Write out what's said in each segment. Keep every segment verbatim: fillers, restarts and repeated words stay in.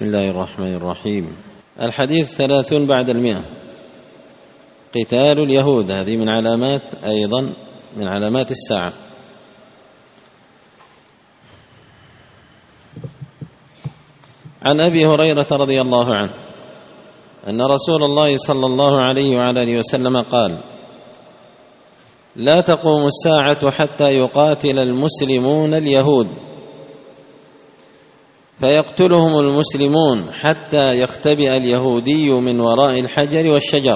بسم الله الرحمن الرحيم. الحديث ثلاثون بعد المئة. قتال اليهود، هذه من علامات أيضا من علامات الساعة. عن أبي هريرة رضي الله عنه أن رسول الله صلى الله عليه وعلى آله وسلم قال: لا تقوم الساعة حتى يقاتل المسلمون اليهود فيقتلهم المسلمون حتى يختبئ اليهودي من وراء الحجر والشجر،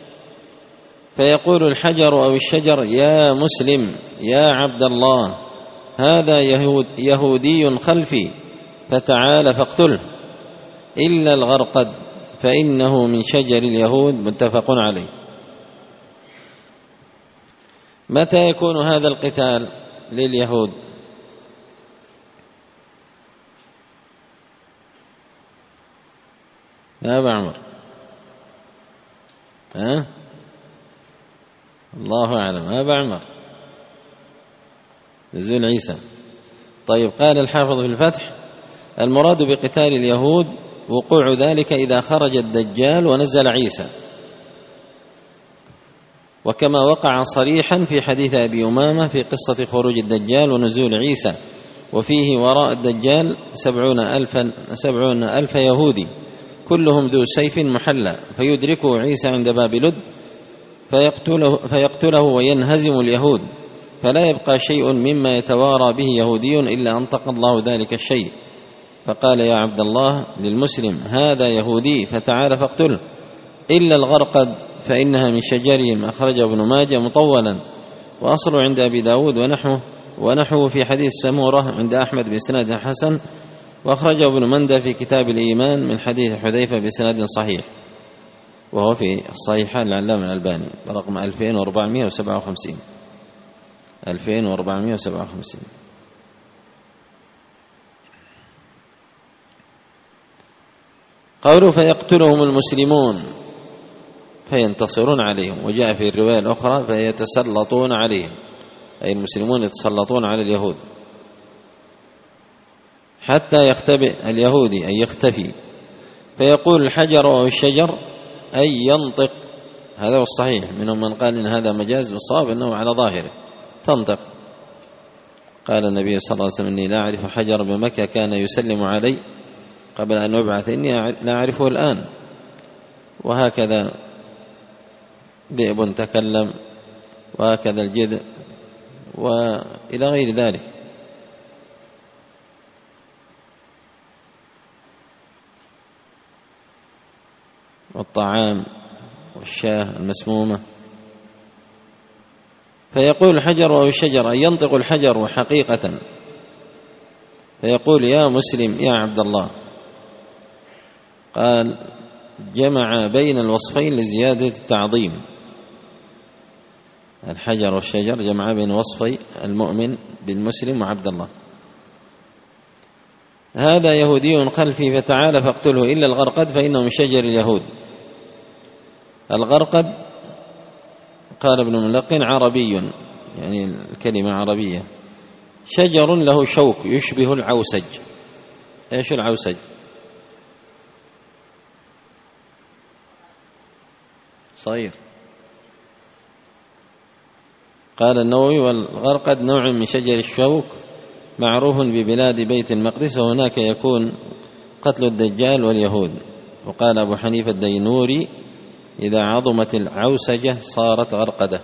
فيقول الحجر أو الشجر: يا مسلم يا عبد الله، هذا يهود يهودي خلفي فتعال فاقتله، إلا الغرقد فإنه من شجر اليهود. متفق عليه. متى يكون هذا القتال لليهود؟ يا أبا عمر، ها؟ الله أعلم. يا أبا عمر، نزول عيسى. طيب، قال الحافظ في الفتح: المراد بقتال اليهود وقوع ذلك إذا خرج الدجال ونزل عيسى، وكما وقع صريحا في حديث أبي أمامة في قصة خروج الدجال ونزول عيسى، وفيه وراء الدجال سبعون ألفا سبعون ألف يهودي كلهم ذو سيف محلى، فيدركه عيسى عند باب لد فيقتله, فيقتله وينهزم اليهود، فلا يبقى شيء مما يتوارى به يهودي إلا أنطق الله ذلك الشيء، فقال: يا عبد الله للمسلم، هذا يهودي فتعال فاقتله، إلا الغرقد فإنها من شجرهم. أخرجه ابن ماجه مطولا، وأصله عند أبي داود ونحوه ونحوه في حديث سمورة عند أحمد بإسناد حسن، وأخرجه ابن مندة في كتاب الإيمان من حديث حذيفة بإسناد صحيح، وهو في الصحيحة للعلامة الألباني برقم ألفين وأربعمائة وسبعة وخمسين ألفين وأربعمائة وسبعة وخمسين. قوله: فيقتلهم المسلمون فينتصرون عليهم، وجاء في الرواية الأخرى: فيتسلطون عليهم، أي المسلمون يتسلطون على اليهود حتى يختبئ اليهودي، أي يختفي، فيقول الحجر أو الشجر، أي ينطق. هذا هو الصحيح، منهم من قال إن هذا مجاز، والصواب أنه على ظاهره تنطق. قال النبي صلى الله عليه وسلم: إني لا أعرف حجر بمكة كان يسلم علي قبل أن أبعث، إني لا أعرفه الآن. وهكذا ذئب تكلم، وهكذا الجذع، وإلى غير ذلك. والطعام والشاة المسمومة. فيقول الحجر أو الشجر، أي ينطق الحجر حقيقة، فيقول: يا مسلم يا عبد الله. قال: جمع بين الوصفين لزيادة التعظيم. الحجر والشجر جمع بين وصفي المؤمن بالمسلم وعبد الله. هذا يهودي خلفي فتعال فاقتله، إلا الغرقد فإنه من شجر اليهود. الغرقد قال ابن ملقن عربي، يعني الكلمة عربية، شجر له شوك يشبه العوسج. ايش العوسج؟ صغير. قال النووي: والغرقد نوع من شجر الشوك معروف ببلاد بيت المقدس، وهناك يكون قتل الدجال واليهود. وقال أبو حنيفة الدينوري: إذا عظمت العوسجة صارت غرقدة.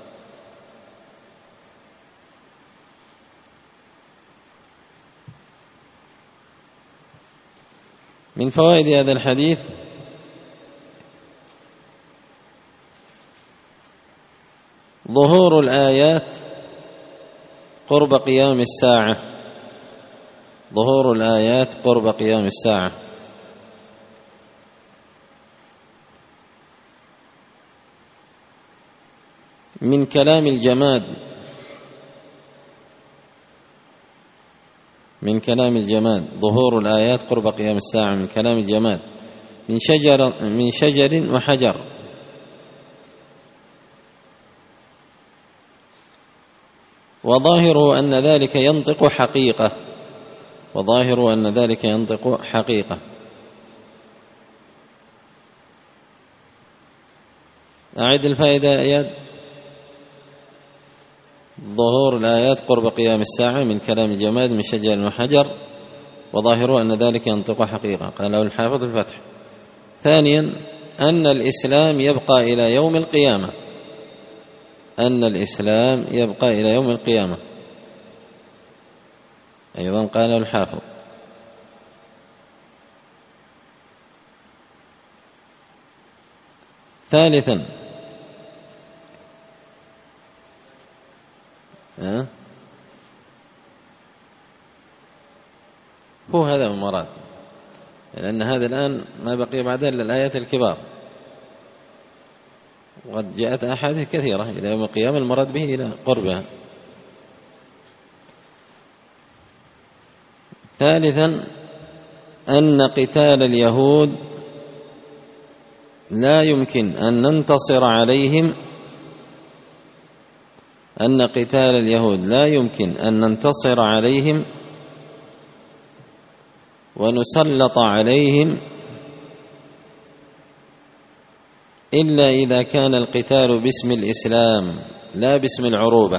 من فوائد هذا الحديث: ظهور الآيات قرب قيام الساعة ظهور الآيات قرب قيام الساعة من كلام الجماد من كلام الجماد ظهور الآيات قرب قيام الساعة من كلام الجماد، من شجر من شجر وحجر. وظاهره أن ذلك ينطق حقيقة وظاهره أن ذلك ينطق حقيقة أعد الفائدة يا إياد. ظهور الآيات قرب قيام الساعة من كلام الجماد من شجر وحجر، وظاهره أن ذلك ينطق حقيقة، قاله الحافظ الفتح. ثانيا أن الإسلام يبقى إلى يوم القيامة، أن الإسلام يبقى إلى يوم القيامة أيضا قاله الحافظ. ثالثا أه؟ هو هذا المراد، لأن هذا الآن ما بقي بعدها إلا الآيات الكبار، وقد جاءت أحاديث كثيرة إلى يوم القيامة المراد به إلى قربها. ثالثا أن قتال اليهود لا يمكن أن ننتصر عليهم، أن قتال اليهود لا يمكن أن ننتصر عليهم ونسلط عليهم إلا إذا كان القتال باسم الإسلام لا باسم العروبة.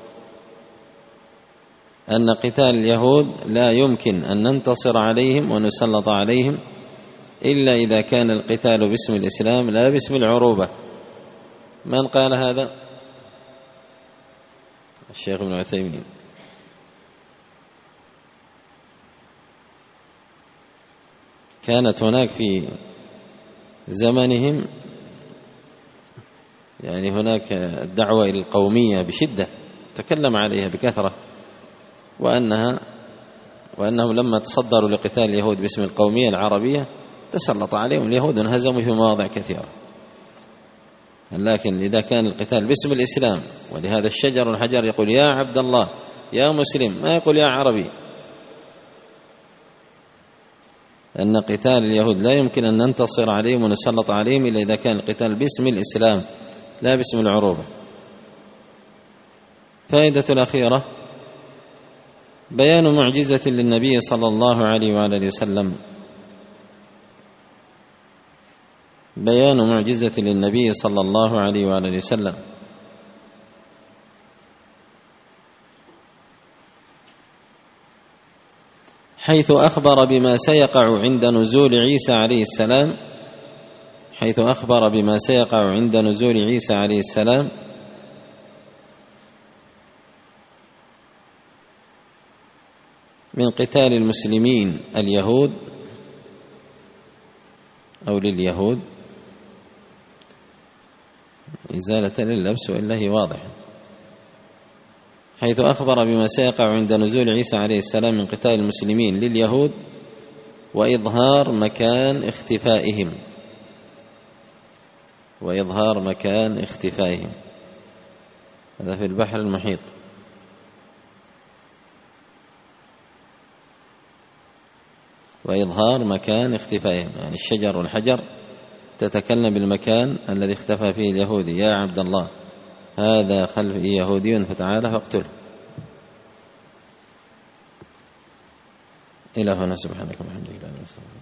أن قتال اليهود لا يمكن أن ننتصر عليهم ونسلط عليهم إلا إذا كان القتال باسم الإسلام لا باسم العروبة. من قال هذا؟ الشيخ ابن عثيمين. كانت هناك في زمنهم يعني هناك الدعوة إلى القومية بشدة تكلم عليها بكثرة، وأنها وأنهم لما تصدروا لقتال اليهود باسم القومية العربية تسلط عليهم اليهود وانهزموا في مواضع كثيرة. لكن إذا كان القتال باسم الإسلام، ولهذا الشجر والحجر يقول يا عبد الله يا مسلم، ما يقول يا عربي. أن قتال اليهود لا يمكن أن ننتصر عليهم ونسلط عليهم إلا إذا كان القتال باسم الإسلام لا باسم العروبة. فائدة الأخيرة بيان معجزة للنبي صلى الله عليه وآله وسلم، بيان معجزة للنبي صلى الله عليه وآله وسلم. حيث أخبر بما سيقع عند نزول عيسى عليه السلام، حيث أخبر بما سيقع عند نزول عيسى عليه السلام من قتال المسلمين اليهود أو لليهود، إزالة لللبس وإلا هي واضح. حيث أخبر بما سيقع عند نزول عيسى عليه السلام من قتال المسلمين لليهود وإظهار مكان اختفائهم، وإظهار مكان اختفائهم. هذا في البحر المحيط. وإظهار مكان اختفائهم، يعني الشجر والحجر تتكلم بالمكان الذي اختفى فيه اليهودي. يا عبد الله هذا خلف يهودي فتعالى فاقتله. إلى هنا سبحانك وبحمدك.